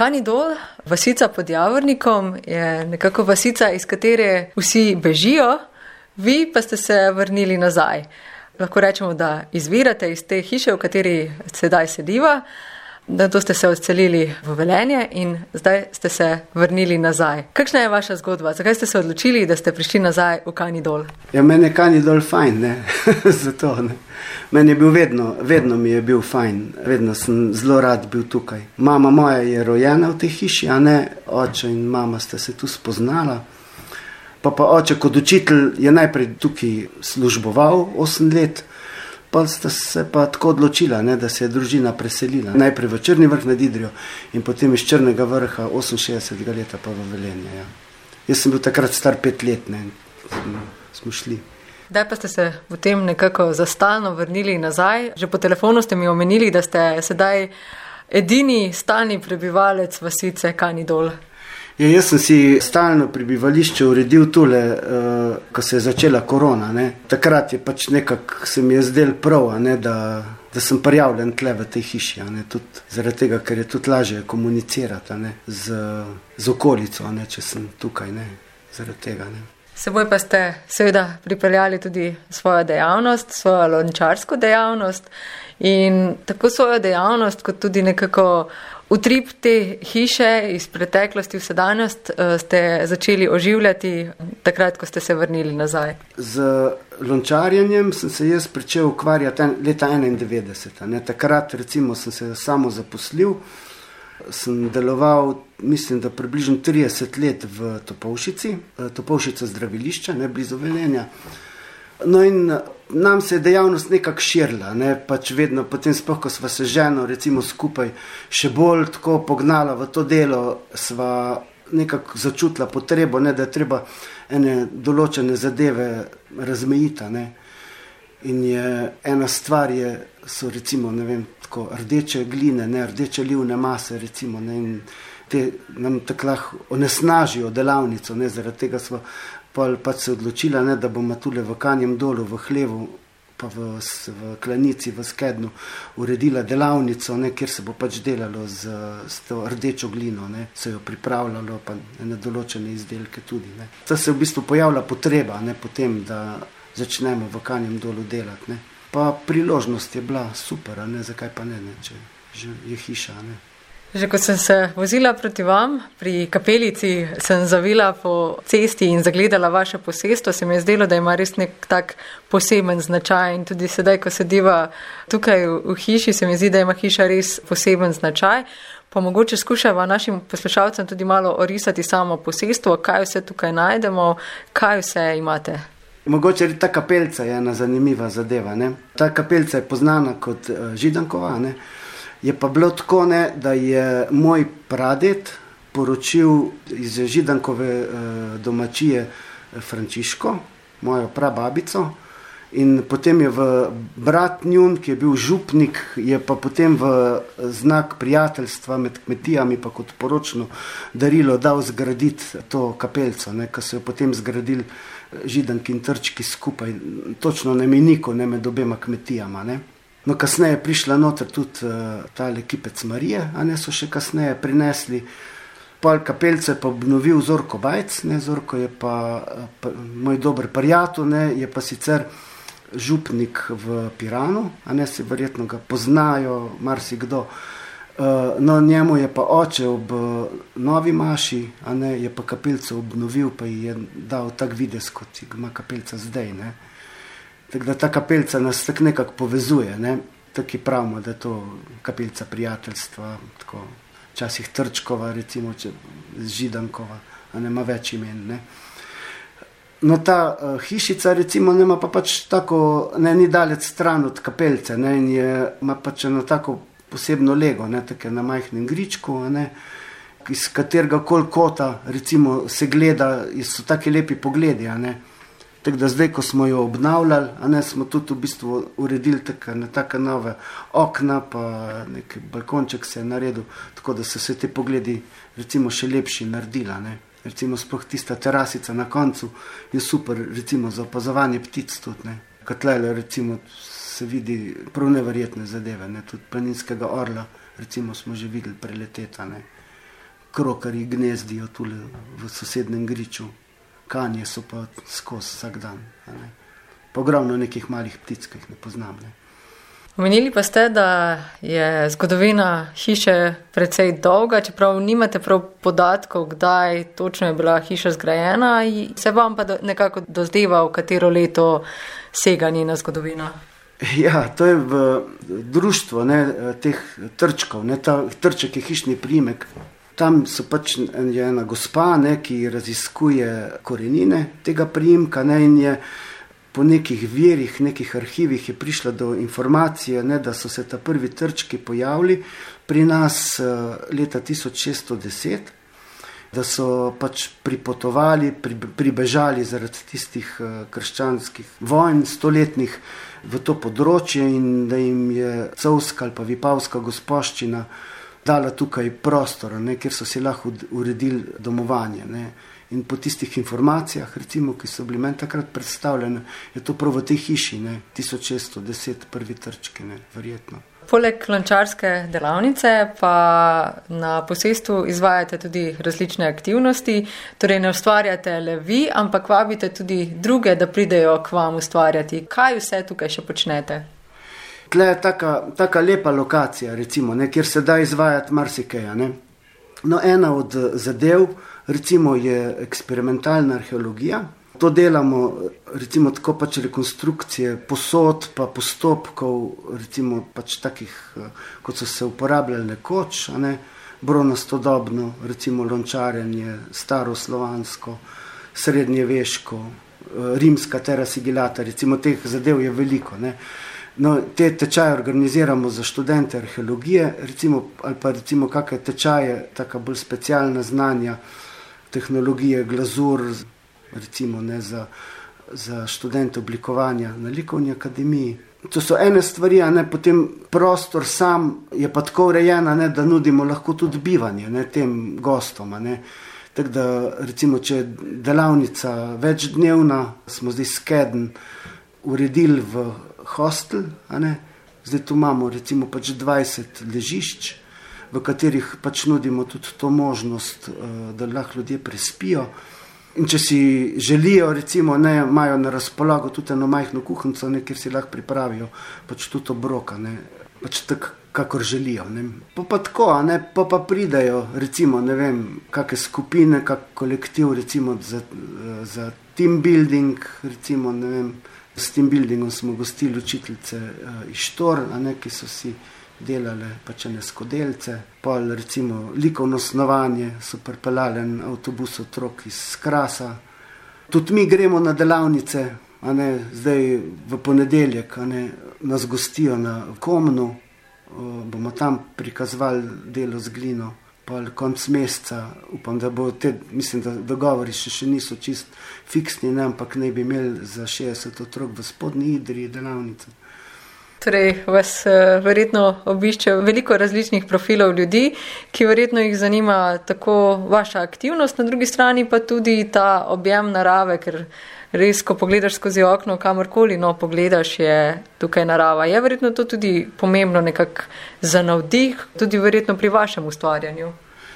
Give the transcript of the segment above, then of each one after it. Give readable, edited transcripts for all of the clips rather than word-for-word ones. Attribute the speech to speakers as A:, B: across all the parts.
A: Kanidol, vasica pod Javornikom, je nekako vasica, iz katere vsi bežijo, vi pa ste se vrnili nazaj. Lahko rečemo, da izvirate iz te hiše, v kateri sedaj sediva, da to ste se odselili v Velenje in zdaj ste se vrnili nazaj. Kakšna je vaša zgodba? Zakaj ste se odločili, da ste prišli nazaj v Kanidol?
B: Ja, meni je Kanidol fajn, ne, zato, ne. Meni je bil vedno mi je bil fajn, vedno sem zelo rad bil tukaj. Mama moja je rojena v tej hiši, a ne, oče in mama sta se tu spoznala. Pa oče kot učitelj je najprej tukaj služboval 8 let, pa sta se pa tako odločila, ne, da se je družina preselila. Najprej v Črni Vrh nad Idrijo in potem iz Črnega Vrha 68 leta pa v Velenje. Ja. Jaz sem bil takrat star 5 let, ne, smo šli.
A: Kdaj pa ste se potem nekako zastalno vrnili nazaj? Že po telefonu ste mi omenili, da ste sedaj edini stalni prebivalec vasice Kanidol.
B: Ja, jaz sem si stalno prebivališče uredil tule, ko se je začela korona. Ne. Takrat je pač nekako se mi je zdel prav, ne, da sem prijavljen tle v tej hiši. Ne, tudi zaradi tega, ker je tudi lažje komunicirati, ne, z okolico, ne, če sem tukaj, ne, zaradi tega. Ne.
A: Seboj pa ste seveda pripeljali tudi svojo dejavnost, svojo lončarsko dejavnost in tako svojo dejavnost, kot tudi nekako utrip te hiše iz preteklosti v sedanjost ste začeli oživljati takrat, ko ste se vrnili nazaj.
B: Z lončarjenjem sem se jaz pričel ukvarjati leta 91. Ne. Takrat recimo sem se samo zaposlil, sem deloval, mislim, da približno 30 let v Topolšici, Topolšica zdravilišča, ne, blizu Velenja. No in nam se je dejavnost nekako širila, ne, pač vedno, potem sploh, ko sva se ženo recimo skupaj še bolj tako pognala v to delo, sva nekako začutila potrebo, ne, da je treba ene določene zadeve razmejiti, ne. In je ena stvar so recimo, ne vem, tako rdeče gline, ne, rdeče livne mase recimo, ne, in te nam tako lahko onesnažijo delavnico, ne, zaradi tega sva pač se odločila, ne, da bomo tule v Kanjem Dolu, v hlevu, pa v Klanici, v Skednu uredila delavnico, ne, kjer se bo pač delalo z to rdečo glino, ne, se jo pripravljalo, pa ene določene izdelke tudi. Ne. To se je v bistvu pojavila potreba, ne, potem, da začnemo v Kanjem Dolu delati. Ne. Pa priložnost je bila super, ne, zakaj pa ne, če že je hiša. Ne.
A: Že ko sem se vozila proti vam, pri kapelici sem zavila po cesti in zagledala vaše posestvo, se mi je zdelo, da ima res nek tak poseben značaj in tudi sedaj, ko sediva tukaj v hiši, se mi zdi, da ima hiša res poseben značaj. Pa mogoče skušava našim poslušalcem tudi malo orisati samo posestvo, kaj vse tukaj najdemo, kaj vse imate.
B: Mogoče ta kapelica je ena zanimiva zadeva. Ne? Ta kapelica je poznana kot Židankova, ne? Je pa bilo tako, ne, da je moj praded poročil iz Židankove domačije Frančiško, mojo prababico, in potem je brat njun, ki je bil župnik, je pa potem v znak prijateljstva med kmetijami pa kot poročno darilo dal zgraditi to kapelico, ne, ko so jo potem zgradili Židanki in Trčki skupaj, točno na mejniku, ne, med obema kmetijama. Ne. No, kasneje je prišla noter tudi tale kipec Marije, a ne, so še kasneje prinesli. Pol kapelico je pa obnovil Zorko Bajc, ne, Zorko je pa moj dober prijatelj, ne, je pa sicer župnik v Piranu, a ne, se verjetno ga poznajo marsikdo. No, njemu je pa oče ob novi maši, a ne, je pa kapelico obnovil, pa ji je dal tak videz, kot ima kapelica zdaj, ne. Tako da ta kapelica nas tako nekako povezuje, ne. Tako pravimo, da je to kapelica prijateljstva, tako včasih Trčkova, recimo, Židankova, a ne, ima več imen, ne. No, ta hišica, recimo, nema pa pač tako, ne, ni daleč stran od kapelice, ne, in ima pač eno tako posebno lego, ne, tako na majhnem gričku, a ne, iz katerega koli kota, recimo, se gleda, so taki lepi pogledi, a ne. Tako da zdaj, ko smo jo obnavljali, a ne, smo tudi v bistvu uredili take nove okna, pa nek balkonček se je naredil, tako da so se te pogledi recimo še lepši naredila, ne. Recimo sploh tista terasica na koncu je super, recimo za opazovanje ptic tudi, ne. Kot tlele recimo se vidi prav neverjetne zadeve, ne. Tudi planinskega orla recimo smo že videli preleteta, ne. krokarji gnezdijo tule v sosednem griču. Kanje so pa skozi vsak dan. Pa ogromno nekih malih ptic, ki jih ne poznam.
A: Omenili pa ste, da je zgodovina hiše precej dolga, čeprav nimate prav podatkov, kdaj točno je bila hiša zgrajena, se vam pa nekako dozdeva, v katero leto sega njena zgodovina.
B: Ja, to je v društvu teh trčkov, ta trček je hišni priimek. Tam so pač je ena gospa, ki raziskuje korenine tega priimka, in je po nekih virih, nekih arhivih je prišla do informacije, da so se ta prvi trčki pojavili pri nas leta 1610, da so pač pripotovali, pribežali zaradi tistih krščanskih vojn stoletnih v to področje in da jim je Covska ali pa Vipavska gospoščina dala tukaj prostor, kjer so si lahko uredili domovanje. In po tistih informacijah, recimo, ki so bili meni takrat predstavljene, je to prav v tej hiši, 1610 prvi trčki, verjetno.
A: Poleg lončarske delavnice pa na posestvu izvajate tudi različne aktivnosti, torej ne ustvarjate le vi, ampak vabite tudi druge, da pridejo k vam ustvarjati. Kaj vse tukaj še počnete?
B: Tle je taka lepa lokacija, recimo, kjer se da izvajati marsikaj. No, ena od zadev, recimo, je eksperimentalna arheologija. To delamo, recimo, tako pač rekonstrukcije posod pa postopkov, recimo, pač takih, kot so se uporabljali nekoč, bronastodobno, recimo, lončarenje, staroslovansko, srednjeveško, rimska terra sigillata, recimo, teh zadev je veliko, No, te tečaje organiziramo za študente arheologije, recimo, ali pa recimo kakšne tečaje, taka bolj specialna znanja, tehnologije, glazur, recimo za študente oblikovanja na likovni akademiji. To so ene stvari, potem prostor sam je pa tako urejena, da nudimo lahko tudi bivanje tem gostom. Tako da, recimo, če je delavnica večdnevna, smo zdaj Skedn uredili v hostel, zdaj tu imamo recimo pač 20 ležišč, v katerih pač nudimo tudi to možnost, da lahko ljudje prespijo. In če si želijo, recimo, imajo na razpolago tudi eno majhno kuhinco, kjer si lahko pripravijo pač tudi obroka, pač tako, kakor želijo. Pa tako, pa pridejo, recimo, kakšne skupine, kak kolektiv, recimo, za team building, recimo, s team buildingom smo gostili učiteljice iz Štor, ki so si delale pač ene skodelce, pol recimo likovno snovanje, so pripeljali en avtobus otrok iz Krasa. Tudi mi gremo na delavnice, zdaj v ponedeljek, nas gostijo na Komnu, bomo tam prikazovali delo z glino. Konc meseca, upam, da bo mislim, da dogovori še niso čist fiksni, ampak naj bi imeli za 60 otrok v Spodnji Idriji delavnico.
A: Torej, vas verjetno obišče veliko različnih profilov ljudi, ki verjetno jih zanima tako vaša aktivnost, na drugi strani pa tudi ta objem narave, ker res, ko pogledaš skozi okno, kamorkoli pogledaš, je tukaj narava. Je verjetno to tudi pomembno nekako za navdih, tudi verjetno pri vašem ustvarjanju?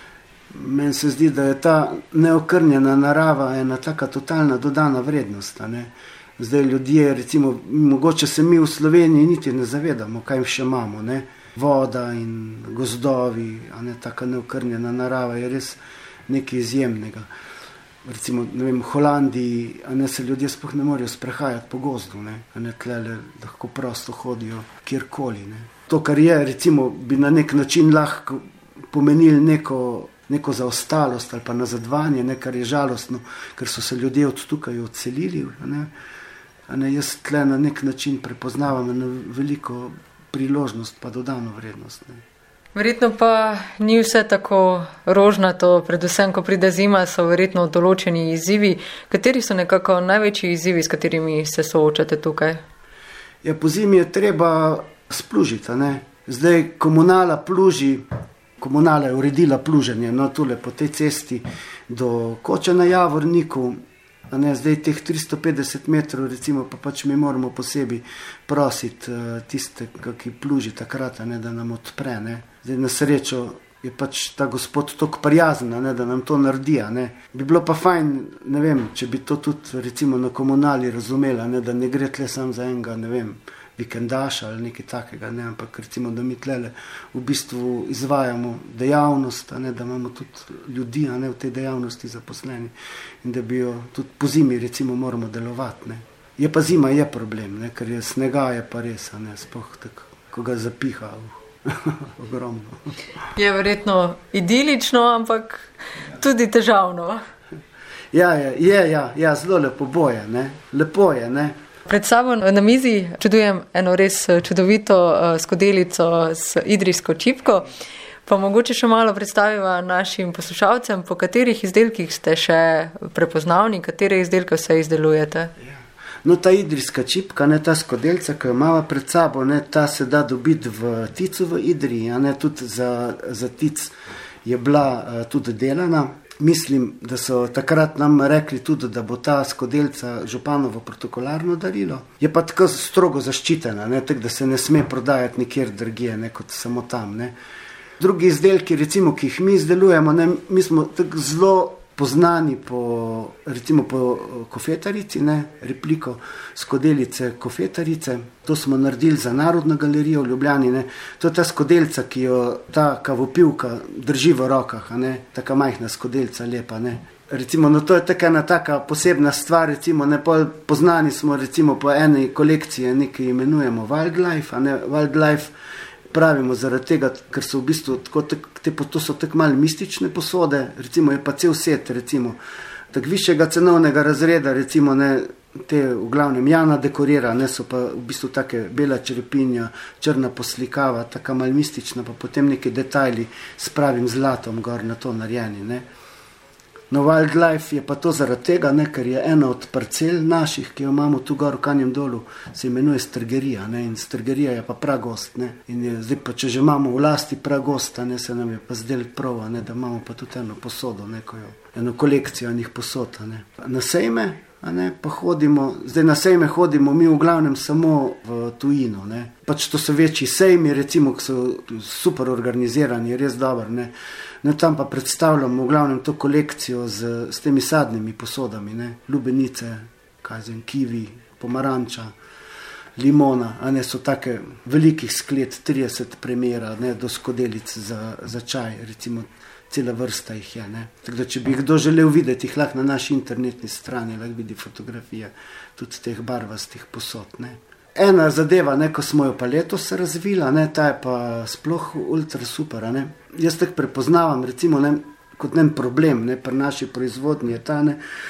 B: Meni se zdi, da je ta neokrnjena narava ena taka totalna dodana vrednost. Zdaj ljudje, recimo, mogoče se mi v Sloveniji niti ne zavedamo, kaj še imamo. Voda in gozdovi, taka neokrnjena narava je res nekaj izjemnega. Recimo, v Holandiji se ljudje sploh ne morejo sprehajati po gozdu, tlele lahko prosto hodijo kjerkoli. To, kar je, recimo, bi na nek način lahko pomenili neko zaostalost ali pa nazadovanje, kar je žalostno, ker so se ljudje od tukaj odselili. Jaz tle na nek način prepoznavam eno veliko priložnost pa dodano vrednost.
A: Verjetno pa ni vse tako rožnato, predvsem, ko pride zima, so verjetno določeni izzivi. Kateri so nekako največji izzivi, s katerimi se soočate tukaj?
B: Ja, po zimi je treba splužiti, Zdaj komunala pluži, komunala je uredila pluženje, tule po tej cesti do Koče na Javorniku, zdaj teh 350 metrov, recimo, pa pač mi moramo posebej prositi tiste, ki pluži takrat, da nam odpre. Zdaj na srečo je pač ta gospod toliko prijazen, da nam to naredi. Bi bilo pa fajn, ne vem, če bi to tudi recimo na komunali razumela, da ne gre tle sam za enega, ne vem, vikendaša ali nekaj takega, ampak recimo, da mi tlele v bistvu izvajamo dejavnost, da imamo tudi ljudi v tej dejavnosti zaposleni in da bi jo tudi po zimi recimo moramo delovati. Je pa zima, je problem, ker je snega, je pa res, sploh tako, ko ga zapiha ogromno.
A: Je verjetno idilično, ampak tudi težavno.
B: Ja, zelo lepo boje, lepo je,
A: Pred sabo na mizi čudujem eno res čudovito skodelico s idrijsko čipko, pa mogoče še malo predstaviva našim poslušalcem, po katerih izdelkih ste še prepoznavni, katere izdelke vse izdelujete.
B: No, ta idrijska čipka, ta skodelica, ki jo imamo pred sabo, ta se da dobiti v Ticu v Idriji, tudi za Tic je bila tudi delana. Mislim, da so takrat nam rekli tudi, da bo ta skodelica županovo protokolarno darilo. Je pa tako strogo zaščitena, tako da se ne sme prodajati nikjer drugje, kot samo tam. Drugi izdelki, recimo, ki jih mi izdelujemo, mi smo tako zelo poznani po kofetarici, repliko skodelice kofetarice. To smo naredili za Narodno galerijo v Ljubljani. To je ta skodelica, ki jo ta kavopivka drži v rokah, taka majhna skodelica, lepa. Recimo, no, to je taka posebna stvar, recimo, poznani smo recimo po eni kolekciji, nekaj imenujemo Wildlife, Wildlife pravimo zaradi tega, ker so v bistvu to so tako malo mistične posode, recimo je pa cel set, recimo, tako višjega cenovnega razreda, recimo, te v glavnem Jana dekorira, so pa v bistvu take bela črepinja, črna poslikava, taka malo mistična, pa potem neki detajli s pravim zlatom gor na to narejeni, No, Wildlife je pa to zaradi tega, ker je ena od parcel naših, ki jo imamo tu gor v Kanjem dolu, se imenuje strgerija, in strgerija je pa pragost, in je, zdaj pa, če že imamo v lasti pragost, se nam je pa zdel prav, da imamo pa tudi eno posodo, eno kolekcijo enih posod, Na sejme, pa hodimo, zdaj na sejme hodimo mi v glavnem samo v tujino, Pač to so večji sejmi, recimo, ki so super organizirani, res dobro, tam pa predstavljamo v glavnem to kolekcijo s temi sadnimi posodami, lubenice, kivi, pomaranča, limona, so take velikih sklet, 30 primera, do skodelic za čaj, recimo cela vrsta jih je. Tako da, če bi kdo želel videti, jih lahko na naši internetni strani lahko vidi fotografije tudi teh barvastih posod. Ena zadeva, ko smo jo pa letos razvila, ta je pa sploh ultra super. Jaz tako prepoznavam, recimo, kot nen problem pri naši proizvodnji je ta,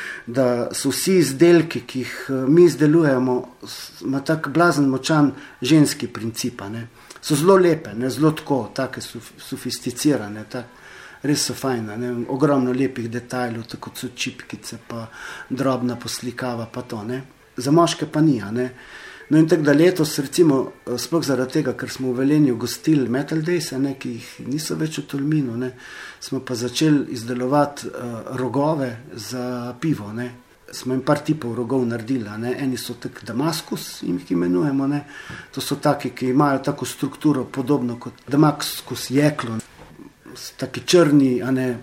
B: da so vsi izdelki, ki jih mi izdelujemo, ima tak blazen močan ženski princip. So zelo lepe, zelo take sofisticirane, res so fajne, ogromno lepih detajlov, tako so čipkice, pa drobna poslikava, pa to. Za moške pa ni, No in tako da letos, recimo, sploh zaradi tega, ker smo v Velenju gostili Metal Days, ki jih niso več v Tolminu, smo pa začeli izdelovati rogove za pivo, Smo jim par tipov rogov naredili, Eni so tak Damaskus, jih imenujemo, To so taki, ki imajo tako strukturo podobno kot Damaskus jeklo, taki črni,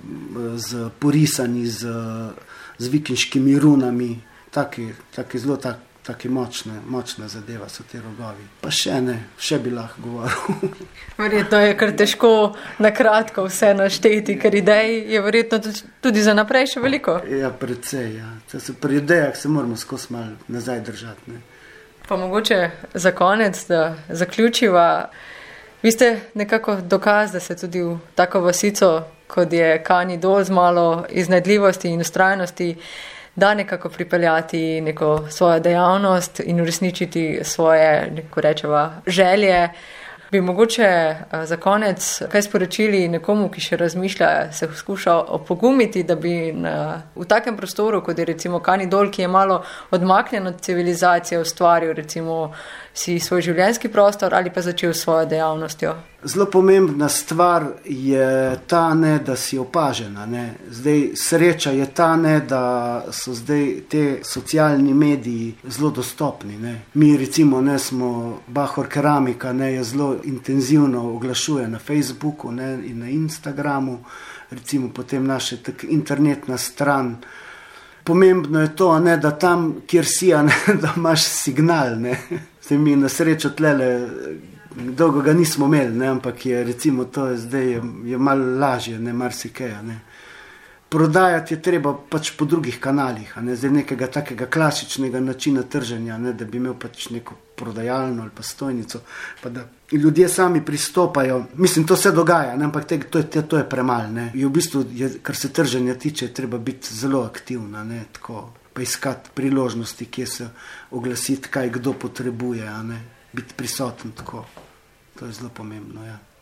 B: porisani z vikinškimi runami, taki zelo taki močna zadeva so te rogovi. Pa še bi lahko govoril.
A: Verjetno je kar težko na kratko vse našteti, ker idej je verjetno tudi za naprej še veliko.
B: Ja, precej, ja. Pri idejah se moramo skozi malo nazaj držati.
A: Pa mogoče za konec, da zaključiva. Vi ste nekako dokaz, da se tudi v tako vasico, kot je Kanji dol, z malo iznajdljivosti in vztrajnosti, da nekako pripeljati neko svojo dejavnost in uresničiti svoje, neko rečeva, želje. Bi mogoče za konec kaj sporočili nekomu, ki še razmišlja, se skuša opogumiti, da bi v takem prostoru, kot je recimo Kanji dol, ki je malo odmaknjen od civilizacije, ustvaril recimo si svoj življenjski prostor ali pa začel s svojo dejavnostjo?
B: Zelo pomembna stvar je ta, ne, da si opažena. Ne. Zdaj, sreča je ta, ne, da so zdaj te socialni mediji zelo dostopni. Ne. Mi recimo ne, smo Bahor Keramika, ne, je zelo intenzivno oglašuje na Facebooku, ne, in na Instagramu, recimo potem naša internetna stran. Pomembno je to, ne, da tam, kjer si, ne, da imaš signal. Ne. Zdaj mi na srečo tlele dolgo ga nismo imeli, ne, ampak je recimo to zdaj je malo lažje, ne, marsikaj, ne. Prodajati je treba pač po drugih kanalih, ne, zdaj nekega takega klasičnega načina trženja, ne, da bi imel pač neko prodajalno ali pa stojnico, pa da ljudje sami pristopajo. Mislim, to se dogaja, ne, ampak to je premalo, ne. In v bistvu, kar se trženja tiče, je treba biti zelo aktivna, ne, tako, pa iskati priložnosti, kje se oglasiti, kaj kdo potrebuje, a ne, biti prisoten tako. To je zelo pomembno, ja.